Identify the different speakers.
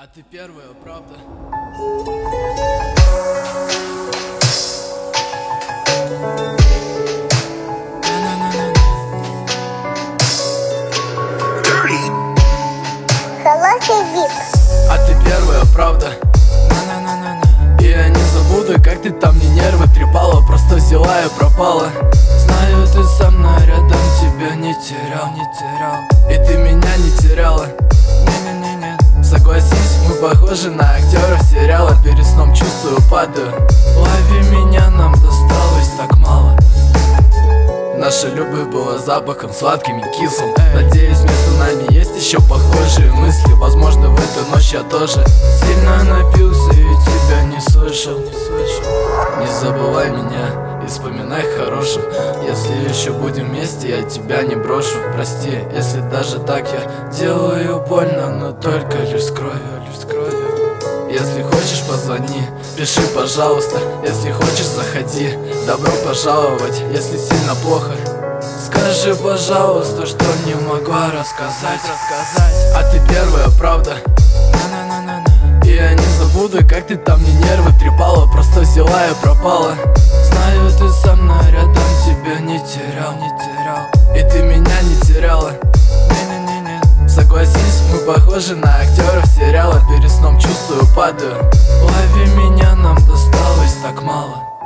Speaker 1: А ты первая, правда?
Speaker 2: Хороший гид.
Speaker 1: А ты первая, правда? И я не забуду, как ты там мне нервы трепала. Просто взяла и пропала. Знаю, ты со мной рядом, тебя не терял. И ты меня не теряла. Не-не-не-не. Согласись, мы похожи на актеров сериала. Перед сном чувствую, падаю. Лови меня, нам досталось так мало. Наша любовь была запахом сладким и кислым. Надеюсь, между нами есть еще похожие мысли. Возможно, в эту ночь я тоже сильно напился и тебя не слышал. Не забывай меня и вспоминай хорошим. Если еще будем вместе, я тебя не брошу. Прости, если даже так я делаю больно, но только лишь с кровью. Если хочешь, позвони, пиши, пожалуйста. Если хочешь, заходи, добро пожаловать. Если сильно плохо, скажи, пожалуйста, что не могла рассказать. А ты первая, правда? И я не забуду, как ты там мне нервы трепала. Просто взяла и пропала. Знаю, ты со мной рядом, тебя не терял. И ты меня не теряла. Согласись, мы похожи на актеров сериала. Перед сном чувствую, падаю. Лови меня, нам досталось так мало.